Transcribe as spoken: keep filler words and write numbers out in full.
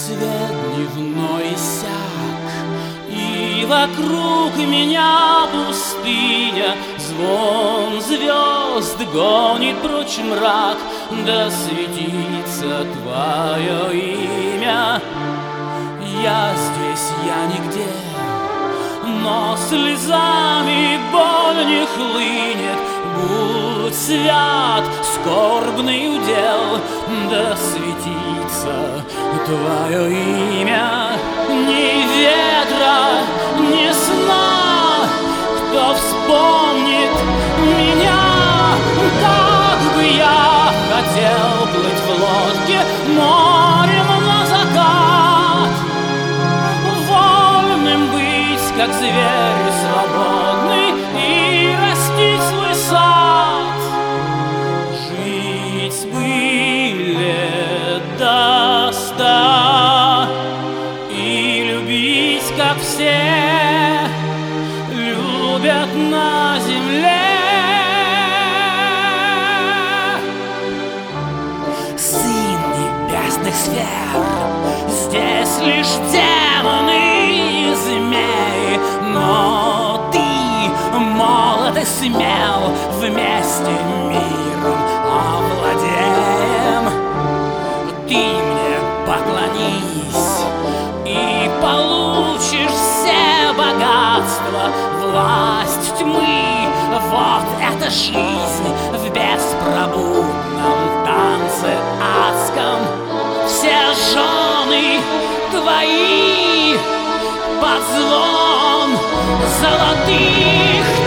свет дневной иссяк, и вокруг меня пустыня. Звон звезд гонит прочь мрак, да светится твое имя. Я здесь, я нигде, но слезами боль не хлынет. Будь свят, скорбный удел, да светится твое имя. Ни ветра, ни сна, кто вспомнит меня. Как бы я хотел плыть в лодке морем на закат, вольным быть, как зверь свободный, и растить свой сад. Жить бы лет до ста и любить, как все любят на земле. Сын небесных сфер, здесь лишь демоны и змеи, но ты молод и смел, вместе миром овладеем. Ты мне поклонись и получишь все богатства, власть тьмы. Вот эта жизнь в беспробудном танце адском. Все жены твои под звон золотых